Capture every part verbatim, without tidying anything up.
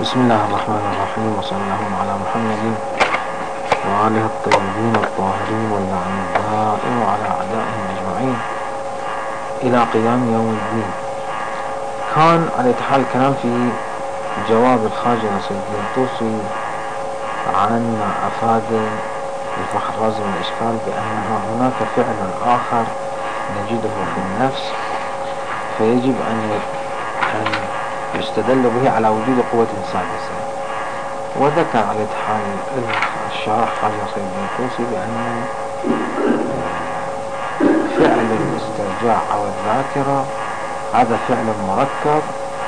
بسم الله الرحمن الرحيم، وصلى الله على محمد وآله الطيبين الطاهرين واللعن الدائم وعلى أعدائهم أجمعين إلى قيام يوم الدين. كان على حال الكلام في جواب الخواجة سيدنا الطوسي عن ما أفاد الفخر الرازي من الإشكال بأن هناك فعل آخر نجده في النفس فيجب أن يستدل به على وجود قوة سادسة. وذكر على حال الشارح خواجة سيدنا الطوسي بأن فعل الاسترجاع أو الذاكرة هذا فعل مركب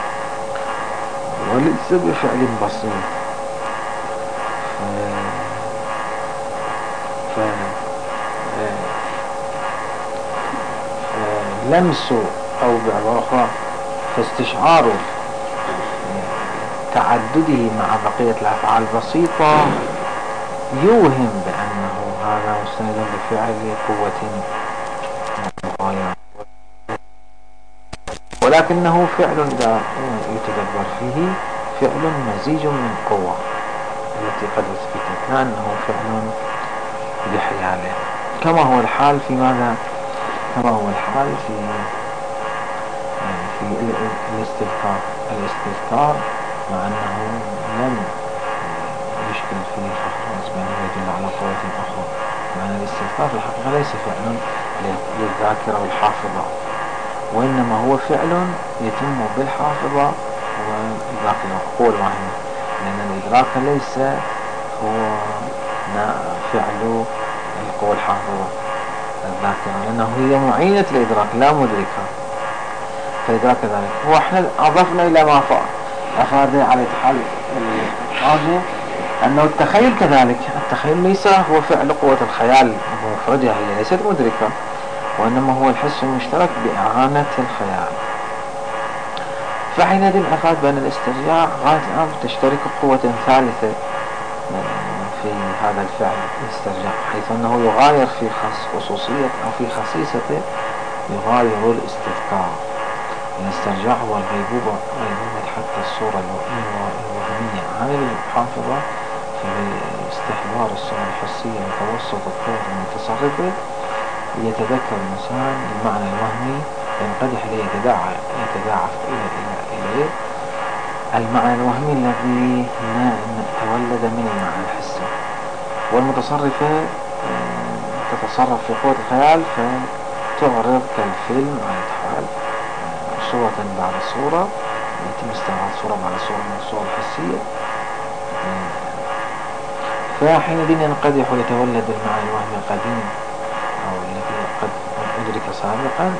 وليس بفعل بسيط. ف... لمسه أو بعبارة أخرى فاستشعاره تعدده مع بقية الأفعال البسيطة يوهم بأنه هذا مستند بفعل قوة مغايرة، ولكنه فعل إذا يتدبر فيه فعل مزيج من قوة التي قد اثبتت أنه فعل بحياله، كما هو الحال في ماذا؟ كما هو الحال في في الاستذكار. الاستذكار مع أنه لم يشكل فيه الفخر الرازي بأنه يدل على قوة أخرى، مع أن الاستذكار في الحقيقة ليس فعل للذاكرة والحافظة، وإنما هو فعل يتم بالحافظة والذاكرة والقوة الواهمة، لأن الإدراك ليس هو فعل القوة الحافظة الذاكرة، لأنه هي معينة الإدراك لا مدركة، فإدراك ذلك. وإحنا أضفنا إلى ما أفاد على حال الحاجة أنه التخيل كذلك. التخيل ليس هو فعل قوة الخيال بمفردها، هي ليست مدركة، وإنما هو الحس المشترك بإعانة الخيال. فحينئذ أفاد بأن الاسترجاع غاية الأمر تشترك قوة ثالثة في هذا الفعل الاسترجاع، حيث أنه يغاير في خصوصية أو في خصيصته يغاير الاستذكار. الاسترجاع هو الغيبوبة غيبوبة حتى الصورة الوهمية عن الحافظة في استحضار الصورة الحسية وتوسط القوة المتصرفة يتذكر الإنسان المعنى الوهمي ينقدح إليه يتداعى يتضاعف إليه المعنى الوهمي الذي تولد من المعنى الحسي، والمتصرفة تتصرف في قوة الخيال فتعرض كالفيلم على الحال صورة بعد صورة، يتم استعراض صورة بعد صورة من الصور الحسية، فحينئذ ينقدح ويتولد المعنى الوهمي القديم أو الذي قد أدرك سابقا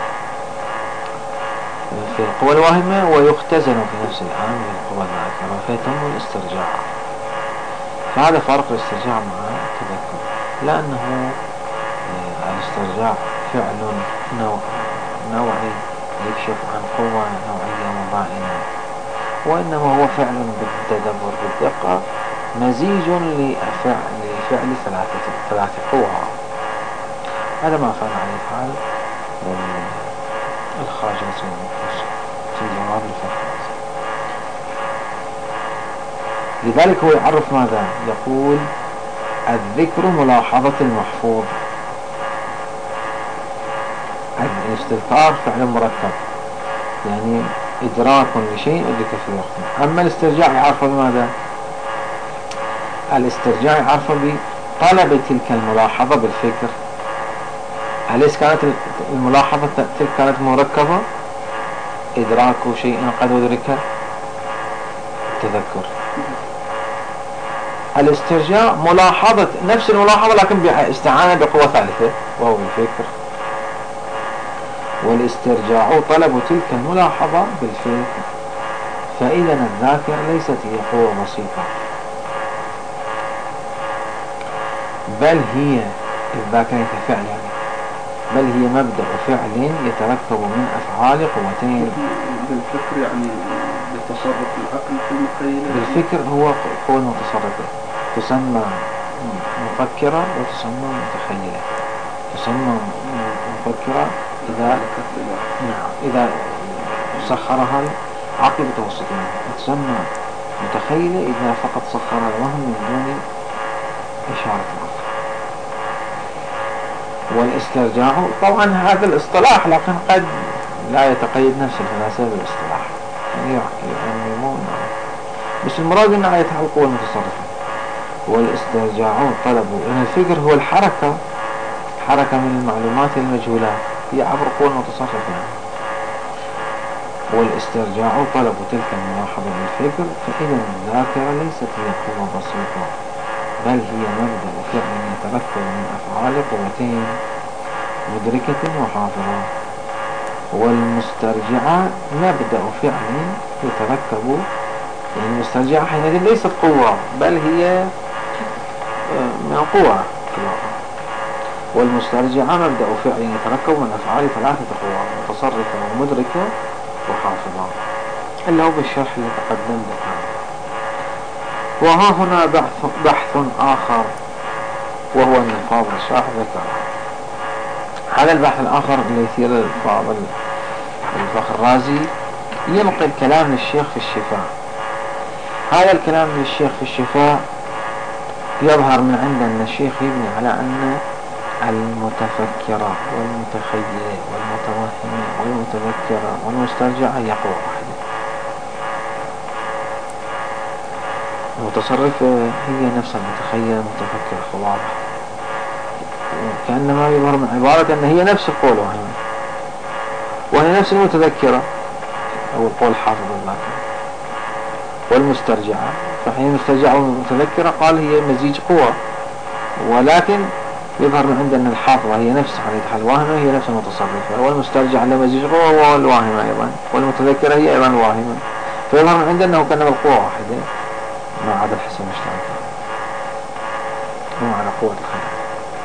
في القوى الواهمة ويختزن في نفس الآن من القوى الذاكرة فيتم الاسترجاع. فهذا فرق الاسترجاع مع التذكر، لأنه الاسترجاع فعل نوع نوعي يكشف عن قوة نوعية مباينة، وإنما هو فعل بالتدبر بالدقة مزيج لفعل لفعل ثلاثة ثلاثة قوى. هذا ما فعل عليه حال الخواجة سيدنا الطوسي في جواب الفخر الرازي. لذلك هو يعرف ماذا؟ يقول الذكر ملاحظة المحفوظ. الاستذكار فعل مركب يعني إدراك لشيء أدرك في وقته. أما الاسترجاع يعرف بماذا؟ الاسترجاع يعرف بطلب تلك الملاحظة بالفكر. أليس كانت الملاحظة تلك كانت مركبة؟ إدراك شيء قد أدرك التذكر. الاسترجاع ملاحظة نفس الملاحظة لكن باستعانة بقوة ثالثة وهو الفكر. والاسترجاع طلب تلك الملاحظة بالفكر، فإذا الذاكرة ليست هي قوة بسيطة، بل هي الذاكرة كفعل، بل هي مبدأ فعل يتركب من أفعال قوتين. بالفكر يعني بالتصرف العقل في المخيلة. بالفكر هو قوة متصرفة تسمى مفكرة وتسمى متخيلة. تسمى مفكرة إذا نعم إذا سخرها العقل بتوسطها، وتسمى متخيلة إذا فقط صخر الوهم من دون إشارة العقل. والاسترجاع طبعا هذا الاصطلاح لكن قد لا يتقيد نفس الفلاسفة بالاصطلاح، يعني يعممون، بس المراد أن آية القوة المتصرفة. والاسترجاع طلب، لأن الفكر هو الحركة، حركة من المعلومات المجهولات هي عبر القوة المتصرفة يعني. والاسترجاع طلب تلك الملاحظة للفكر، فإذا الذاكرة ليست هي قوة بسيطة، بل هي مبدأ فعل يتركب من أفعال قوتين مدركة وحافظة. والمسترجعة مبدأ فعل يتركب، يعني المسترجعة حينئذ ليست قوة بل هي من قوة. والمسترجعة مبدأ فعل يتركب من أفعال ثلاثة قوى متصرفة ومدركة وحافظة، اللي هو بالشرح اللي تقدم ذكر. وها هنا بحث, بحث آخر وهو أن الفاضل الشرح ذكر. هذا البحث الآخر اللي يثير الفاضل الفخر الرازي ينقل كلام للشيخ في الشفاء. هذا الكلام للشيخ في الشفاء يظهر من عند أن الشيخ يبني على أن المتفكرة والمتخيلة والمتوهمة والمتذكرة والمسترجعة هي قوة واحدة. المتصرفة هي نفس المتخيلة المتفكرة، واضح، كأنما يظهر من عبارة أن هي نفس القول وهي وهي نفس المتذكرة أو القول الحافظ الذاكرة. والمسترجعة فحين المسترجعة والمتذكرة قال هي مزيج قوة، ولكن يظهر من عندنا الحافظة هي نفس حالة الواهمة هي نفس المتصرفة، والمسترجعة لمزيج قوة والواهمة أيضا، والمتذكرة هي أيضا واهمة، فيظهر من عندنا أنه كان القوة واحدة ما عدا الحسن مشتركة ومعنى قوة الخيال.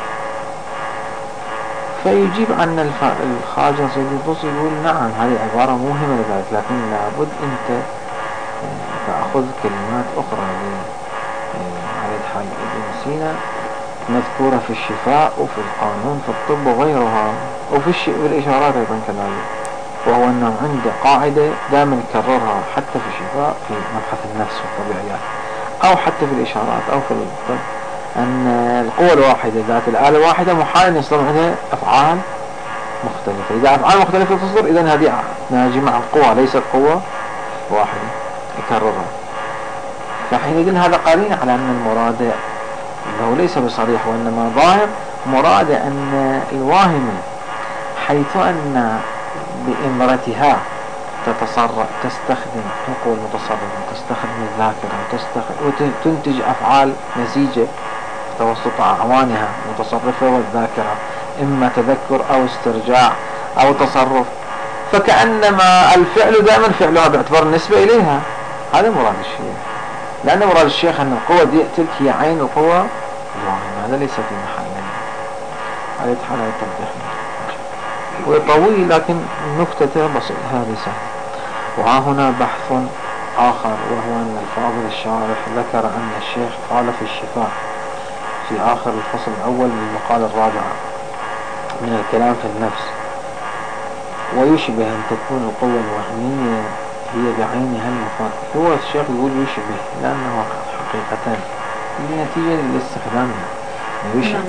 فيجيب عن الخواجة سيد الطوسي يقول نعم هذه عبارة موهمة لذلك، لكن لابد أنت تأخذ كلمات أخرى على حال ابن سينا مذكورة في الشفاء وفي القانون في الطب وغيرها، وفي الش... الإشارات أيضا كذلك. وهو أنه عنده قاعدة دائما يكررها حتى في الشفاء في مبحث النفس والطبيعيات أو حتى في الإشارات أو في الطب، أن القوة الواحدة ذات الآلة واحدة محال أن يصدر عندها أفعال مختلفة. إذا أفعال مختلفة تصدر إذن هذه ناجمة عن قوة ليست قوة واحدة يكررها. فحينئذ هذا قرين على أن المراد أنه ليس بصريح، وإنما ظاهر مراد أن الواهمة حيث أن بإمرتها تتصرف تستخدم القوى المتصرفة تستخدم الذاكرة وتنتج أفعال نسيجة توسط أعوانها المتصرفة والذاكرة، إما تذكر أو استرجاع أو تصرف، فكأنما الفعل دائما فعلها باعتبار النسبة إليها. هذا مراد الشيخ، لأن مراد الشيخ أن القوة دي تلك هي عين القوة الواهمة، هذا ليس في محله. هذا يتحال التوضيح وطويل لكن نكتة بسيطة هذه سهلة. وها هنا بحث آخر وهو أن الفاضل الشارح ذكر أن الشيخ قال في الشفاء في آخر الفصل الأول من المقالة الرابعة من الكلام في النفس، ويشبه أن تكون القوة الوهمية هي بعينها المفاد. هو الشيخ يقول يشبه لأنه حقيقة لنتيجة لاستخدامها يشبه.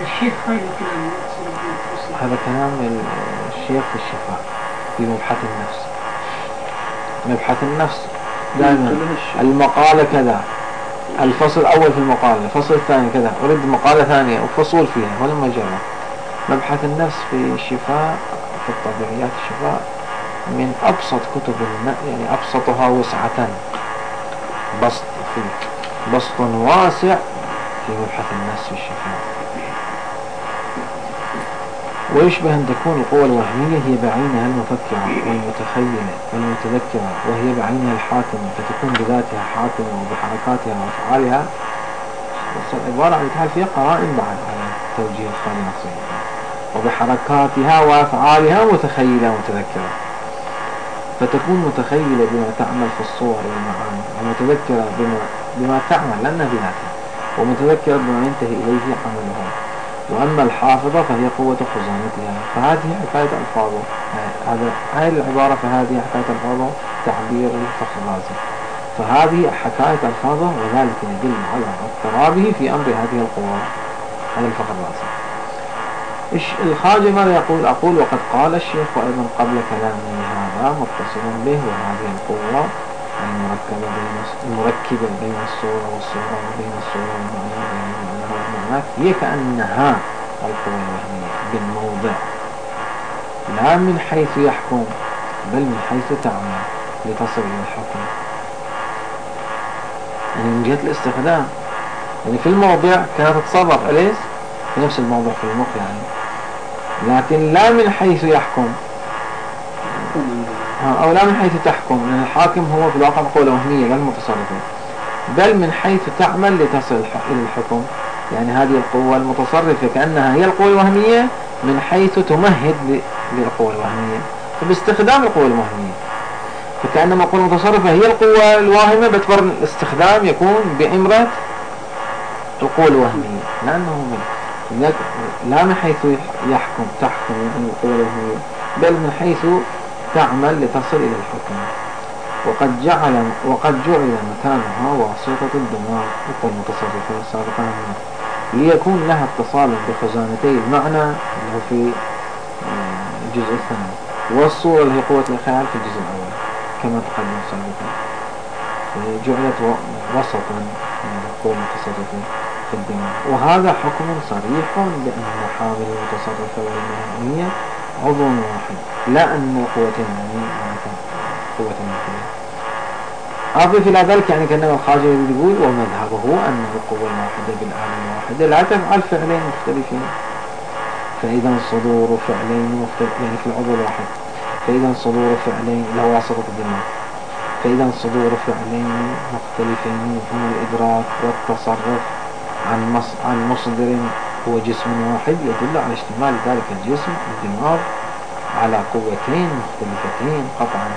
هذا كلام الشيخ في الشفاء في مبحث النفس. مبحث النفس دائما المقالة كذا، الفصل الأول في المقالة، الفصل الثاني كذا، أريد مقالة ثانية وفصول فيها ولا مجرد. مبحث النفس في الشفاء في الطبيعيات الشفاء من أبسط كتب النفس، يعني أبسطها وسعة، بسط فيه بسط واسع في مبحث النفس في الشفاء. ويشبه أن تكون القوة الوهمية هي بعينها المفكرة والمتخيلة والمتذكرة، وهي بعينها الحاكمة، فتكون بذاتها حاكمة وبحركاتها وأفعالها. العبارة عن الحال فيها قرائن بعد على توجيه الخالي نصيحة، وبحركاتها وأفعالها متخيلة ومتذكرة، فتكون متخيلة بما تعمل في الصور والمعاني، ومتذكرة بما, بما تعمل لأنها بذاتها، ومتذكرة بما ينتهي إليه عملها. وأما الحافظة فهي قوة خزانتها. فهذه حكاية ألفاظه، هذا هاي العبارة فهذه حكاية ألفاظه تعبير الفخر الرازي. فهذه حكاية ألفاظه وذلك يدل على اضطرابه في أمر هذه القوة. هذا الفقر الرئيسي. الخارجي ماذا يقول؟ أقول وقد قال الشيخ أيضا قبل كلامه هذا متصلا به، وهذه القوة المركبة بين المركبة بين الصورة والصورة وبين الصورة والمعنى وبين المعنى والمعنى هي كأنها القوة الوهمية بالموضع، لا من حيث يحكم بل من حيث تعمل لتصل إلى الحكم، يعني من جهة الاستخدام. يعني في الموضع كانت تتصرف أليس في نفس الموضع في المخ يعني، لكن لا من حيث يحكم أو لا من حيث تحكم، لأن الحاكم هو في الواقع القوة الوهمية لا المتصرفة، بل من حيث تعمل لتصل إلى الحكم. يعني هذه القوة المتصرفة كأنها هي القوة الوهمية من حيث تمهد للقوة الوهمية، فباستخدام القوة الوهمية، فكأنما القوة المتصرفة هي القوة الواهمة باعتبار الاستخدام يكون بإمرة القوة الوهمية، لأنه من لا من حيث يحكم تحكم يعني القوة الوهمية، بل من حيث تعمل لتصل إلى الحكم. وقد جعل وقد جعل مكانها واسطة الدماغ القوة المتصرفة سابقا ليكون لها اتصال بخزانتي المعنى اللي هو في الجزء الثاني، والصورة اللي هي قوة الخيال في الجزء الأول كما تقدم سابقا. جعلت وسطا من القوة المتصرفة في الدماغ، وهذا حكم صريح بأن حامل المتصرفة والمهنية عضو واحد، لا أن قوتين يعني قوة واحدة. أضف إلى ذلك يعني كأنه الخارجي يقول ومذهبه أن القوة الواحدة بالآلة الواحدة لا تفعل فعلين مختلفين، فإذا صدور فعلين مختلف يعني في العضو الواحد، فإذا صدور فعلين اللي هو واسطة الدماغ، فإذا صدور فعلين مختلفين هما الإدراك والتصرف عن مص عن مصدر هو جسم واحد، يدل على اشتمال ذلك الجسم الدماغ على قوتين مختلفتين قطعا.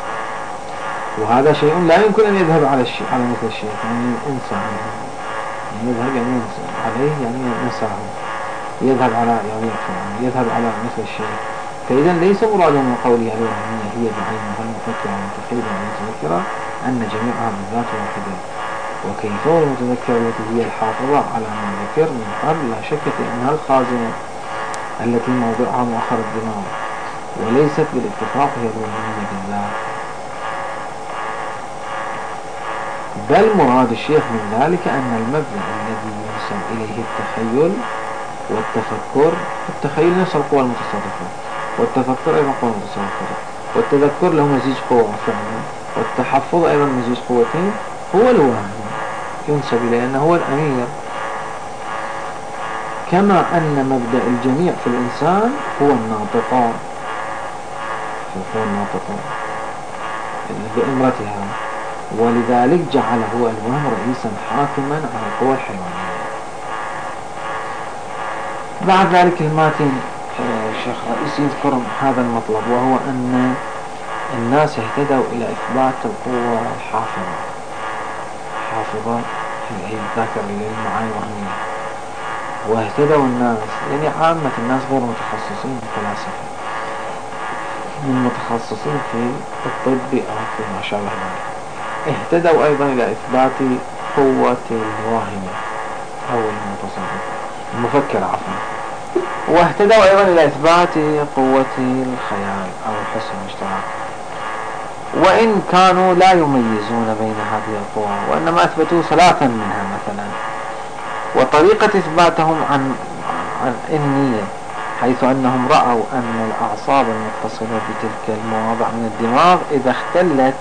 وهذا شيء لا يمكن أن يذهب على الشيء على مثل الشيء، يعني ينسى عنه، يعني يذهب يعني ينسى عليه يعني ينساه، يذهب على يعني يعني يذهب على مثل الشيء. فإذا ليس مراده من قوله الوهمية هي بعينها المفكرة والمتخيلة والمتذكرة أن جميعها بالذات واحدة، وكيفية المتذكرة التي هي الحافظة على ما ذكر من قبل لا شك في أنها الخازنة التي موضعها مؤخر الدماغ، وليست بالاتفاق هي الوهمية بالذات. بل مراد الشيخ من ذلك أن المبدأ الذي ينسب إليه التخيل والتفكر، التخيل نفس القوى المتصرفة، والتفكر أيضا قوى متصرفة، والتذكر له مزيج قوة فعلا، والتحفظ أيضا مزيج قوتين، هو الوهم ينسب إليه أنه هو الأمير. كما أن مبدأ الجميع في الإنسان هو الناطقان، هو الناطقان بإمرتها، ولذلك جعله الوهم رئيسا حاكما على القوى الحيوانية. بعد ذلك الماتين الشيخ رئيس يذكر هذا المطلب، وهو أن الناس اهتدوا إلى إثبات القوة الحافظة، حافظة هي الذاكرة للمعاني الوهمية، واهتدوا الناس يعني عامة الناس غير متخصصين فلاسفة من متخصصين في الطب أو في ما شابه ذلك، اهتدوا أيضا إلى إثبات قوة الواهمة أو المتصرف المفكر عفوا، واهتدوا أيضا إلى إثبات قوة الخيال أو الحس المشترك، وإن كانوا لا يميزون بين هذه القوى، وإنما أثبتوا ثلاثا منها مثلا. وطريقة إثباتهم عن عن النية، حيث أنهم رأوا أن الأعصاب المتصلة بتلك المواضع من الدماغ إذا اختلت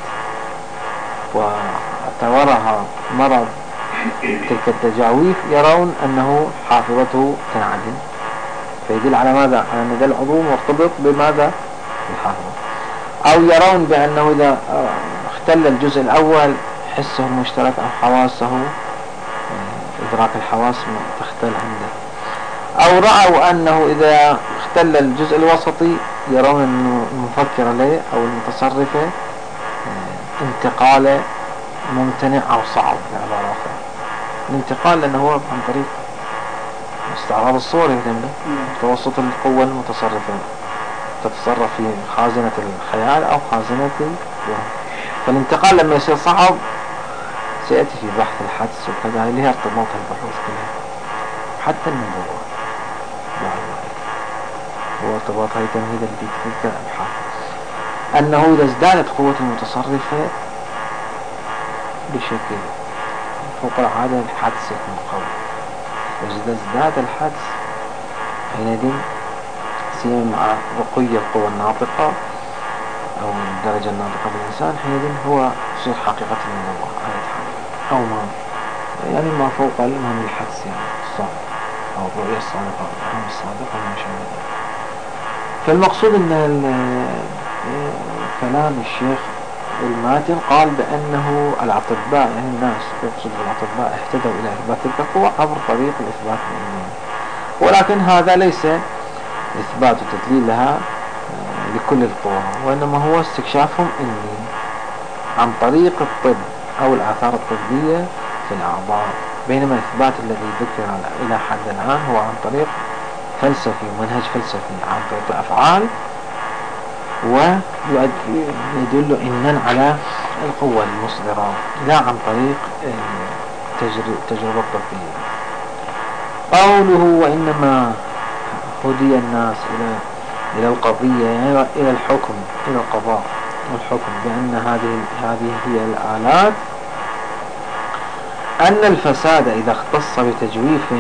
واعتبرها مرض تلك التجاويف يرون أنه حافظته تنعدم، فيدل على ماذا؟ على أن ذا العضو مرتبط بماذا؟ الحافظة. أو يرون بأنه إذا اختل الجزء الأول حسه المشترك أو حواسه إدراك الحواس تختل عنده، أو رأوا أنه إذا اختل الجزء الوسطي يرون أنه المفكر له أو المتصرفة انتقاله ممتنع أو صعب. بعبارة أخرى الانتقال لأنه هو عن طريق استعراض الصور يتم توسط القوة المتصرفة تتصرف في خازنة الخيال أو خازنة الوهم، فالانتقال لما يصير صعب سيأتي في بحث الحدس وكذا اللي هي ارتباط البحوث كلها حتى النبوة بعد ذلك هو ارتباط هاي تمهيدا لتلك الأبحاث، أنه إذا ازدادت قوة المتصرفة بشكل فوق العادة الحدس يكون قوي، وإذا ازداد الحدس حينئذ سيما مع رقي القوى الناطقة أو الدرجة الناطقة بالإنسان حينئذ هو يصير حقيقة النبوة آية حقيقة أو ما يعني ما فوق المهم الحدس يعني الصادق أو الرؤية الصادقة أو الأهم الصادقة وما شابه ذلك. فالمقصود أن كلام الشيخ الماتن قال بأنه الأطباء يعني الناس يقصد بالأطباء اهتدوا إلى إثبات تلك القوة عبر طريق الإثبات العلمي، ولكن هذا ليس إثبات وتدليل لها لكل القوى، وإنما هو استكشافهم إني عن طريق الطب أو الآثار الطبية في الأعضاء، بينما الإثبات الذي ذكر إلى حد الآن هو عن طريق فلسفي ومنهج فلسفي عن طريق الأفعال، ويدل إنن على القوة المصدرة لا عن طريق التجربة الطبية. قوله وإنما هدي الناس إلى إلى القضية يعني إلى الحكم إلى القضاء والحكم بأن هذه هذه هي الآلات، أن الفساد إذا اختص بتجويف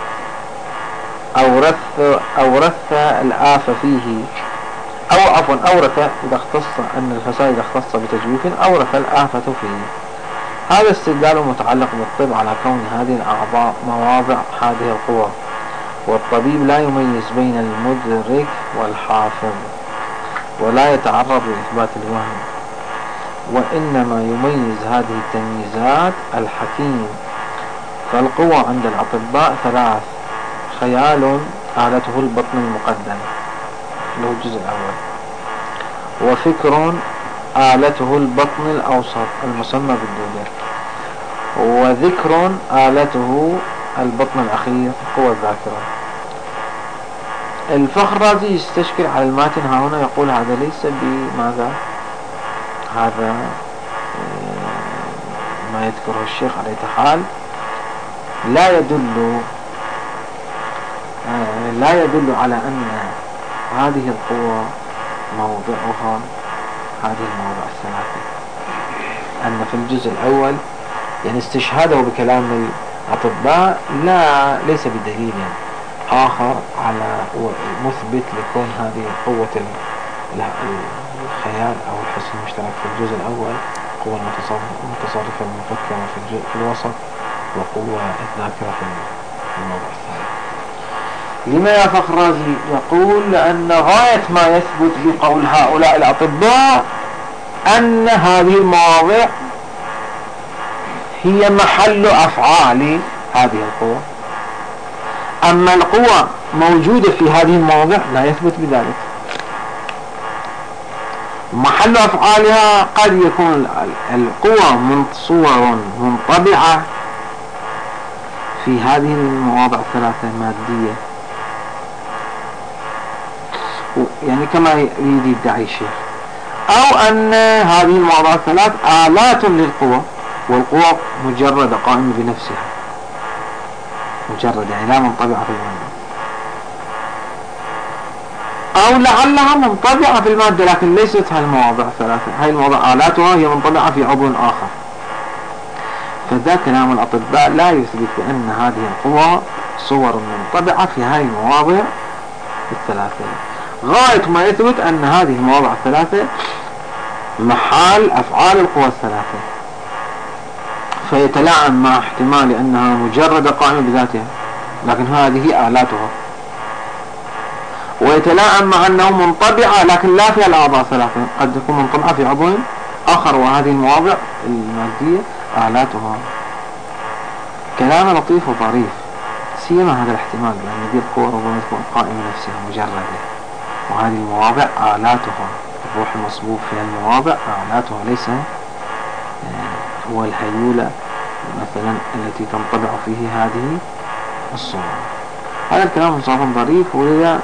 أورث أورث الآفة فيه أو عفوا أورث إذا اختص أن الفساد إذا اختص بتجويف أورث الآفة فيه. هذا استدلال متعلق بالطب على كون هذه الأعضاء مواضع هذه القوى، والطبيب لا يميز بين المدرك والحافظ ولا يتعرض لإثبات الوهم، وإنما يميز هذه التمييزات الحكيم. فالقوى عند الأطباء ثلاث: خيال آلته البطن المقدم اللي هو الجزء الأول، وفكر آلته البطن الأوسط المسمى بالدودر، وذكر آلته البطن الأخير قوى الذاكرة. الفخرازي يستشكل على الماتن ها هنا، يقول هذا ليس بماذا هذا ما يذكره الشيخ على حال لا يدل لا يدل على أن هذه القوة موضعها هذه المواضع الثلاثة، أن في الجزء الأول يعني استشهاده بكلام الأطباء لا ليس بدليل يعني آخر على مثبت لكون هذه قوة الخيال أو الحس المشترك في الجزء الأول، قوة المتصرفة المفكرة في الجزء في الوسط، وقوة الذاكرة في الموضع الثالث. لما يا فخرازي؟ يقول لأن غاية ما يثبت بقول هؤلاء الأطباء أن هذه المواضع هي محل أفعال هذه القوة، أما القوة موجودة في هذه المواضع لا يثبت بذلك. محل أفعالها قد يكون القوة من صور منطبعة في هذه المواضع الثلاثة مادية، يعني كما يريد يدعي الشيخ، أو أن هذه المواضع الثلاث آلات للقوة، والقوة مجرد قائمة بنفسها مجرد يعني لا منطبعة في المادة، أو لعلها منطبعة في المادة لكن ليست هاي المواضع الثلاثة، هاي المواضع آلاتها هي منطبعة في عضو آخر. فذا كلام الأطباء لا يثبت بأن هذه القوة صور منطبعة في هاي المواضع الثلاثة. غاية ما يثبت أن هذه المواضع الثلاثة محل أفعال القوى الثلاثة، فيتلاعب مع احتمال أنها مجرد قائمة بذاتها لكن هذه آلاتها، ويتلاعب مع أنه منطبعة لكن لا فيها الأعضاء ثلاثة، قد تكون منطبعة في عضو آخر وهذه المواضع المادية آلاتها. كلام لطيف وظريف، سيما هذا الاحتمال بأن هذه القوى ربما تكون قائمة نفسها مجردة، وهذه المواضع آلاتها، الروح المصبوب في المواضع آلاتها، ليس هو الهيولة مثلا التي تنطبع فيه هذه الصورة. هذا الكلام صراحة ظريف، ولذا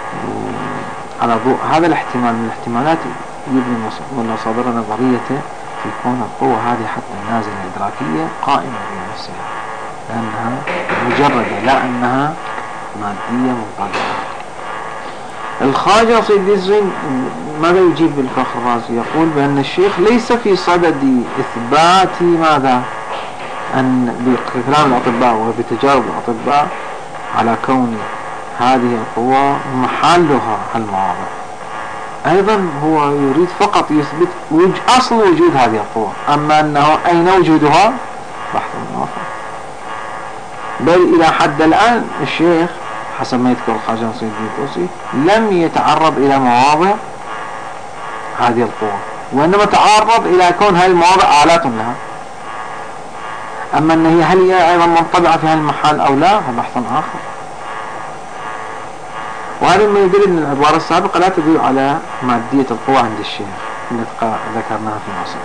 على ضوء هذا الاحتمال من الاحتمالات يبني مصادر نظريته في كون القوة هذه حتى النازلة الإدراكية قائمة بنفسها، لأنها مجردة لا أنها مادية منطلقة. الخواجة سيد الزين ماذا يجيب بالفخر الرازي؟ يقول بأن الشيخ ليس في صدد إثبات ماذا؟ أن بكلام الأطباء وبتجارب الأطباء على كون هذه القوة محلها المواضع. أيضا هو يريد فقط يثبت وج... أصل وجود هذه القوة، أما أنه أين وجودها بحث آخر. بل إلى حد الآن الشيخ حسب ما يذكر الخواجة نصير الدين الطوسي لم يتعرض إلى مواضع هذه القوة، وإنما تعرض إلى كون هذه المواضع آلات لها. أما أن هي هل هي أيضا منطبعة في هذا المحل أو لا هذا بحث آخر. وهذا ما يدل أن العبارة السابقة لا تدل على مادية القوة عند الشيخ التي ذكرناها في مصر.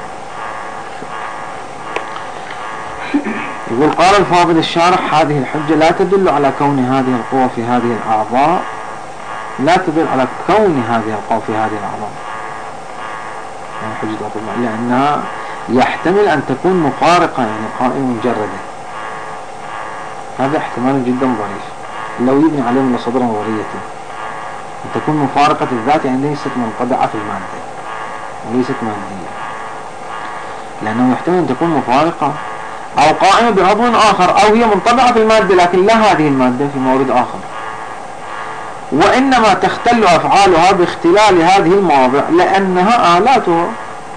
يقول قال الفاضل الشارح هذه الحجة لا تدل على كون هذه القوة في هذه الأعضاء لا تدل على كون هذه القوة في هذه الأعضاء يعني حجة أطباء، لأنها يحتمل أن تكون مفارقة يعني قائمة مجردة. هذا احتمال جدا ضعيف لو يبني عليه من صدر نظريته أن تكون مفارقة الذات يعني ليست منطبعة في المادة وليست مادية، لأنه يحتمل أن تكون مفارقة أو قائمة بعضو آخر أو هي منطبعة في المادة لكن لا هذه المادة في مورد آخر، وإنما تختل أفعالها باختلال هذه المواضع لأنها آلاتها.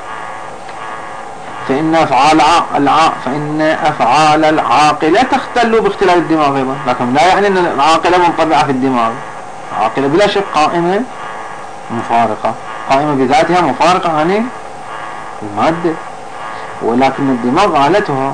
فإن أفعال الع... فإن أفعال العاقلة تختل باختلال الدماغ أيضا، لكن لا يعني أن العاقلة منطبعة في الدماغ. العاقلة بلا شك قائمة مفارقة قائمة بذاتها مفارقة عن المادة، ولكن الدماغ آلتها.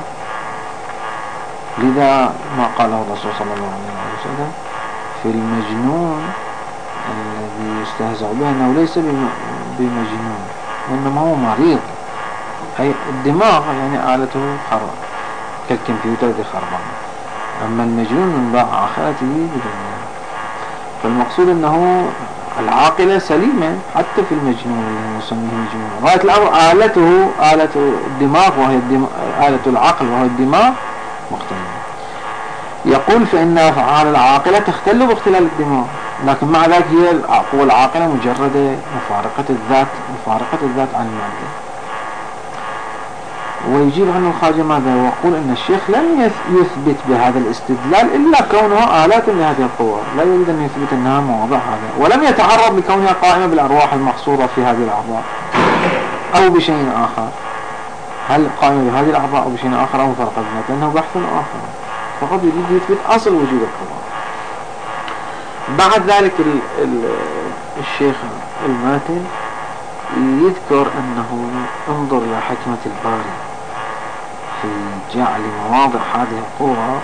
لذا ما قاله الرسول صلى الله عليه وسلم في المجنون الذي يستهزأ به أنه ليس بمجنون وإنما هو مريض، أي الدماغ يعني آلته خرب كالكمبيوتر ذي خربان، أما المجنون من باع آخرته بدنيا. فالمقصود أنه العاقلة سليمة حتى في المجنون اللي نسميه مجنون. غاية الأمر آلته آلة الدماغ وهي الدماغ آلة العقل وهو الدماغ مختلفة. يقول فإن أفعال العاقلة تختل باختلال الدماغ، لكن مع ذلك هي القوة العاقلة مجرد مفارقة الذات مفارقة الذات عن المادة. ويجيب عنه الخواجة ماذا؟ ويقول أن الشيخ لم يثبت بهذا الاستدلال إلا كونها آلات لهذه القوة، لا يريد أن يثبت أنها مواضع هذا، ولم يتعرض لكونها قائمة بالأرواح المحصورة في هذه الأعضاء أو بشيء آخر. هل قائمة بهذه الأعضاء أو بشيء آخر أو مفارقة الذات، لأنه بحث آخر، فقد يريد يثبت أصل وجود القوة. بعد ذلك ال ال الشيخ الماتن يذكر أنه انظر إلى حكمة الباري في جعل مواضع هذه القوة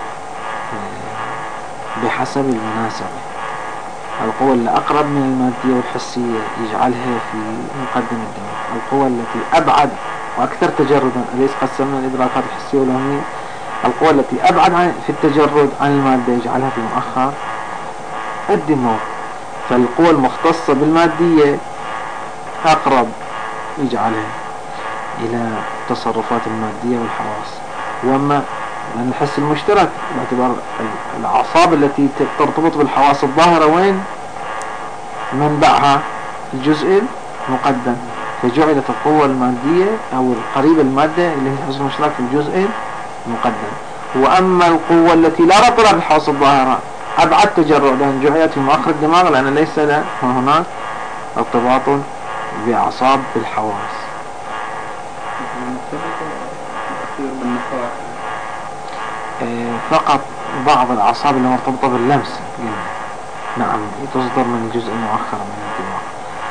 بحسب المناسبة. القوة اللي أقرب من المادية والحسية يجعلها في مقدم الدماغ، القوة التي أبعد وأكثر تجردا أليس قسمنا الإدراكات الحسية والوهمية، القوة التي أبعد عن في التجرد عن المادة يجعلها في مؤخر الدماغ. فالقوة المختصة بالمادية أقرب يجعلها إلى التصرفات المادية والحواس. وأما من الحس المشترك باعتبار الأعصاب التي ترتبط بالحواس الظاهرة وين منبعها الجزء المقدم، فجعلت القوة المادية أو القريبة المادة اللي هي الحس المشترك في الجزء المقدم. وأما القوة التي لا ربط لها بالحواس الظاهرة أبعد تجرد لأن جعلت في مؤخر الدماغ لأن ليس له هناك ارتباط بأعصاب الحواس. فقط بعض الأعصاب اللي مرتبطة باللمس يعني. نعم تصدر من الجزء المؤخر من الدماغ،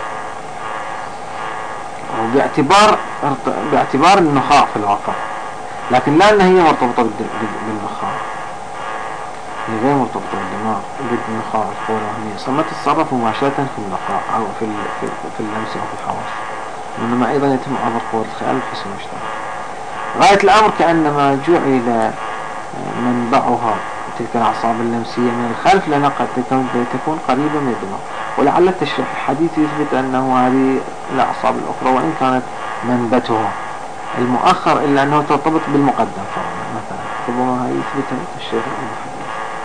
وباعتبار باعتبار النخاع في الواقع، لكن لا أن هي مرتبطة بالنخاع، هي غير مرتبطة بالدماغ بالنخاع. القوة الوهمية صمت تتصرف مباشرة في النخاع أو في في اللمس أو في الحواس، إنما أيضا يتم عبر قوة الخيال والحس المشترك. غاية الأمر كأنما جعل منبعها تلك الأعصاب اللمسية من الخلف لأنها قد تكون قريبة من الدماغ. ولعل التشريح الحديث يثبت أنه هذه الأعصاب الأخرى وإن كانت منبتها المؤخر إلا أنه ترتبط بالمقدم فرضا مثلا، ربما هاي يثبتها الشيخ الحديث.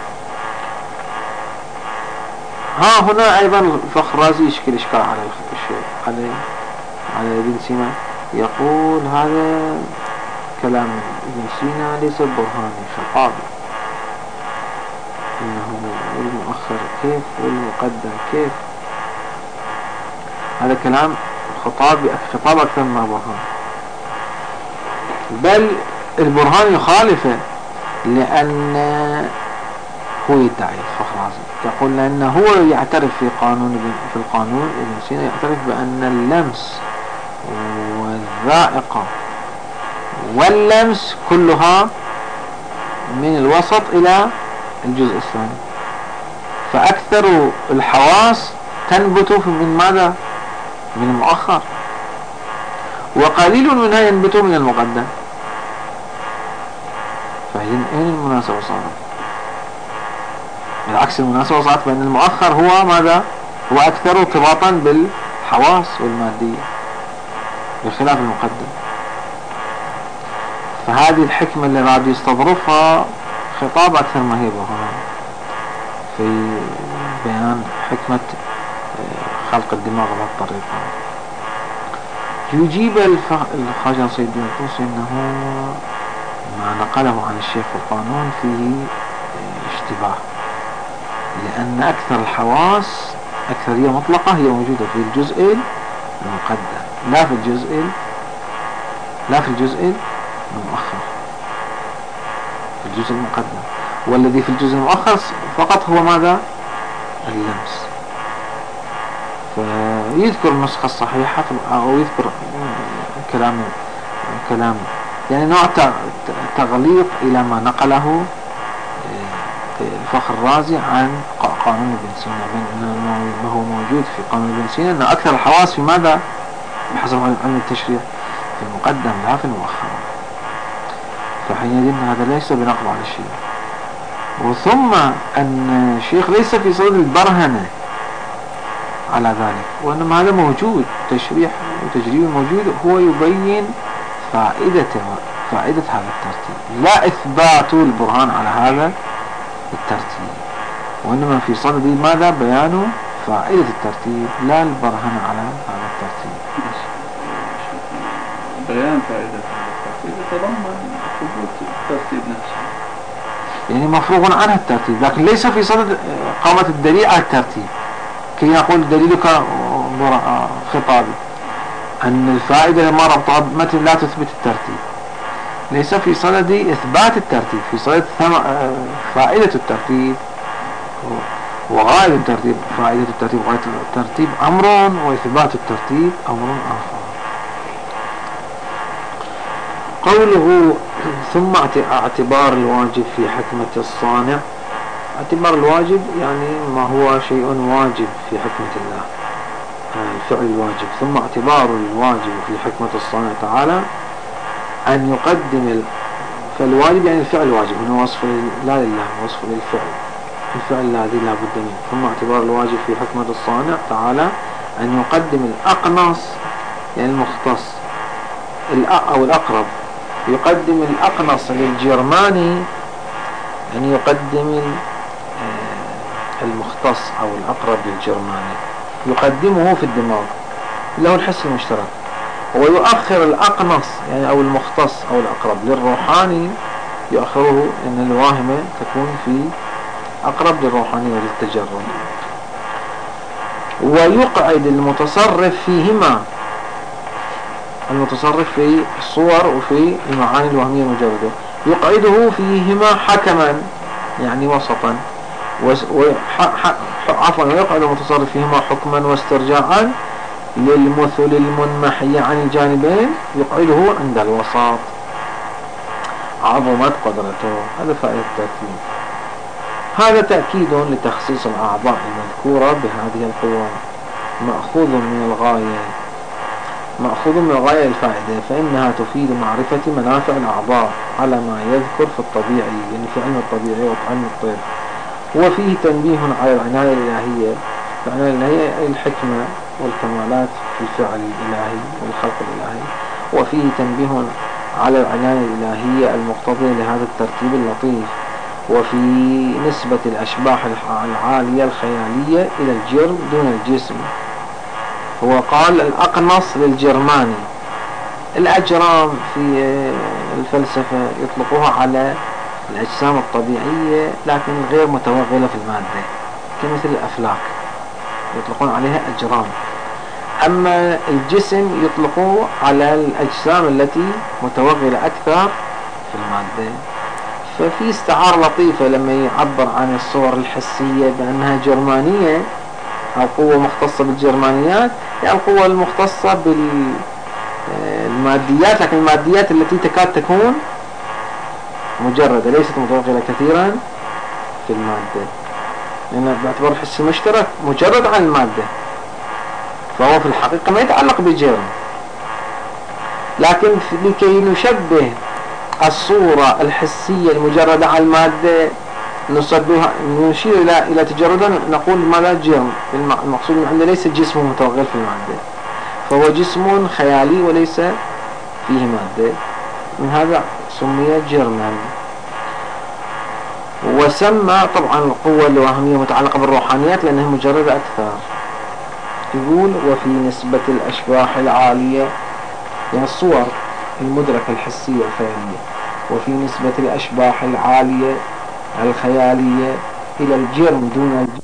ها هنا أيضا الفخر الرازي يشكل إشكال على الشيخ على على ابن سينا، يقول هذا كلام ابن سينا ليس برهاني خطابي، إنه المؤخر كيف والمقدم كيف، هذا كلام خطابي خطاب أكثر ما برهان، بل البرهان يخالفه، لأن هو يدعي الفخر الرازي يقول لأنه هو يعترف في قانون في القانون ابن سينا يعترف بأن اللمس والذائقة واللمس كلها من الوسط إلى الجزء الثاني، فأكثر الحواس تنبت من ماذا؟ من المؤخر، وقليل منها ينبت من المقدم. فهين اين المناسبة صارت؟ بالعكس المناسبة صارت بأن المؤخر هو ماذا؟ هو أكثر ارتباطا بالحواس والمادية بخلاف المقدم. فهذه الحكمة اللي راد يستظرفها خطاب أكثر ما هي برهان في بيان حكمة خلق الدماغ بهالطريقة. يجيب الخواجة سيد الدين الطوسي أنه ما نقله عن الشيخ القانون فيه اشتباه، لأن أكثر الحواس أكثرية مطلقة هي موجودة في الجزء المقدم لا في الجزء لا في الجزء المؤخر، في الجزء المقدم، والذي في الجزء المؤخر فقط هو ماذا؟ اللمس. فيذكر النسخة الصحيحة أو يذكر كلام كلام يعني نوع تغليط إلى ما نقله الفخر الرازي عن قانون ابن سينا، بأن ما هو موجود في قانون ابن سينا أن أكثر الحواس في ماذا؟ بحسب علم التشريع في المقدم لا في المؤخر. فحينئذ هذا ليس بنقض على الشيء. وثم أن الشيخ ليس في صدد البرهنة على ذلك، وإنما هذا موجود تشريح وتجريب موجود، هو يبين فائدته فائدة هذا الترتيب، لا إثبات البرهان على هذا الترتيب، وإنما في صدد ماذا؟ بيان فائدة الترتيب لا البرهان على هذا الترتيب. بيان فائدة الترتيب يتضمن ثبوت الترتيب نفسه، يعني مفروغ عنه الترتيب، لكن ليس في صدد قامة الدليل على الترتيب كي يقول دليلك خطابي أن الفائدة ما ربطها بمتن لا تثبت الترتيب، ليس في صدد إثبات الترتيب، في صدد فائدة الترتيب وغاية الترتيب. فائدة الترتيب وغاية الترتيب أمر، وإثبات الترتيب أمر آخر. قوله ثم اعتبار الواجب في حكمة الصانع، اعتبار الواجب يعني ما هو شيء واجب في حكمة الله، الفعل الواجب. ثم اعتبار الواجب في حكمة الصانع تعالى أن يقدم ال... فالواجب يعني الفعل الواجب هنا وصف لا لله، وصف للفعل، الفعل الذي لا بد منه. ثم اعتبار الواجب في حكمة الصانع تعالى أن يقدم الأقنص يعني المختص أو الأقرب، يقدم الأقنص للجرماني يعني يقدم المختص أو الأقرب للجرماني، يقدمه في الدماغ له الحس المشترك، ويؤخر الأقنص يعني أو المختص أو الأقرب للروحاني، يؤخره إن الواهمة تكون في أقرب للروحاني وللتجرد، ويقعد المتصرف فيهما، المتصرف في الصور وفي المعاني الوهمية المجردة، يقعده فيهما حكما يعني وسطا، عفوا ويقعد المتصرف فيهما حكما واسترجاعا للمثل المنمحي عن الجانبين، يقعده عند الوسط. عظمت قدرته، هذا فائدة الترتيب. هذا تأكيد لتخصيص الأعضاء المذكورة بهذه القوة، مأخوذ من الغاية مأخوذ من الغاية الفائدة، فإنها تفيد معرفة منافع الأعضاء على ما يذكر في الطبيعي يعني في علم الطبيعي وعلم الطب. وفيه تنبيه على العناية الإلهية، العناية الإلهية الحكمة والكمالات في الفعل الإلهي والخلق الإلهي، وفيه تنبيه على العناية الإلهية المقتضية لهذا الترتيب اللطيف. وفي نسبة الأشباح العالية الخيالية إلى الجرم دون الجسم. هو قال الأقنص للجرماني. الأجرام في الفلسفة يطلقوها على الأجسام الطبيعية لكن غير متوغلة في المادة، كمثل الأفلاك يطلقون عليها أجرام. أما الجسم يطلقوه على الأجسام التي متوغلة أكثر في المادة. ففي استعارة لطيفة لما يعبر عن الصور الحسية بأنها جرمانية أو قوة مختصة بالجرمانيات، يعني القوة المختصة بالماديات، لكن الماديات التي تكاد تكون مجردة ليست متوغلة كثيرا في المادة، لأن باعتبار الحس المشترك مجرد عن المادة، فهو في الحقيقة ما يتعلق بجرم. لكن لكي نشبه الصورة الحسية المجردة عن المادة نصدها نشير إلى إلى تجردا نقول ماذا جرم. المقصود من عنده ليس جسم متوغل في المادة، فهو جسم خيالي وليس فيه مادة، من هذا سمي جرما. وسمى طبعا القوة الوهمية متعلقة بالروحانيات لأنها مجردة أكثر. يقول وفي نسبة الأشباح العالية، يعني الصور المدركة الحسية الخيالية، وفي نسبة الأشباح العالية الخيالية إلى الجرم دون الجرم